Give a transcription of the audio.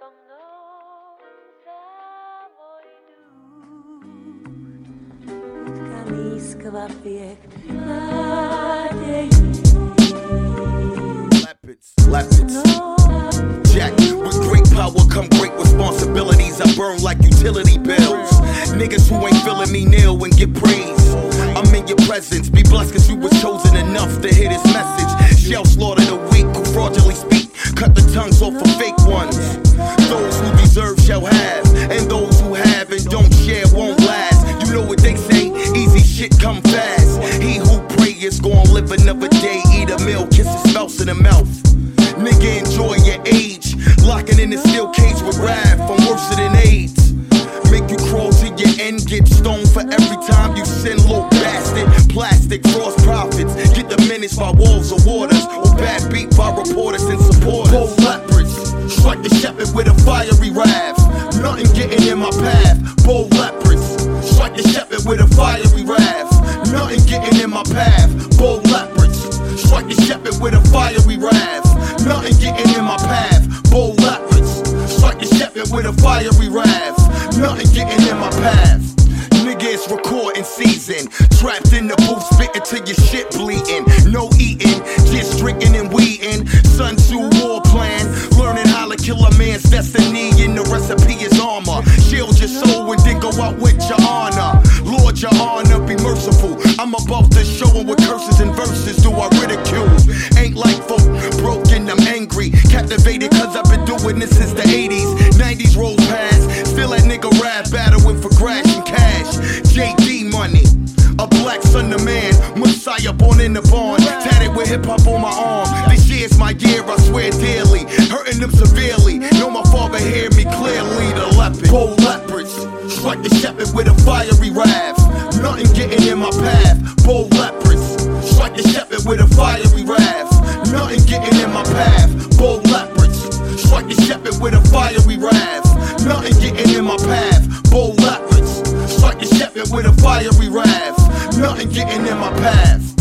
Leopards. Jack, with great power come great responsibilities. I burn like utility bills. Niggas who ain't feeling me kneel and get praise. I'm in your presence, be blessed cause you was chosen enough to hear this message. Shall slaughter the weak who fraudulently speak. Cut the tongues off of fake ones. Those who deserve shall have, and those who have and don't share won't last. You know what they say, easy shit come fast. He who pray is gon' live another day. Eat a meal, kiss his spouse in the mouth. Nigga, enjoy your age. Locking in a steel cage with wrath, I'm worse than AIDS. Make you crawl to your end, get stoned for every time you sin, little bastard. Plastic, cross profits, get the minutes by walls of waters, or bad beat by reporters and supporters. Bold leopards, strike the shepherd with a fiery wrath. Nothing getting in my path. Bold leopards, strike the shepherd with a fiery wrath. Nothing getting in my path. Bold leopards, strike the shepherd with a fiery wrath. Nothing getting in my path. Bold leopards, strike the shepherd with a fiery wrath. Nothing getting in my path. Nigga, it's recording season. Trapped in the booth, spitting till your shit bleeding. No eating, just drinking and weeding. Sun Tzu war plan, learning how to kill a man's destiny. And the recipe is armor. Shield your soul and then go out with your honor. Lord, your honor, be merciful. I'm about to show them what curses and verses do I ridicule. Ain't like folk, broken, I'm angry. Captivated cause I've been doing this since the 80s. 90s rolls past, still that nigga rap battling for crash and cash. JD money, a black son of man, Messiah born in the barn, tatted with hip hop on my arm. This year's my year, I swear dearly, hurting them severely. Know my father hear me clearly. The leopard, bold leopards, strike the shepherd with a fiery wrath. Nothing getting in my path. Bold leopards, strike the shepherd with a fiery wrath. Nothing getting in my path. Bold leopards, strike the shepherd with a fiery wrath. Nothing getting in my path. Bold leopards, strike the shepherd with a fiery wrath. Nothing getting in my path.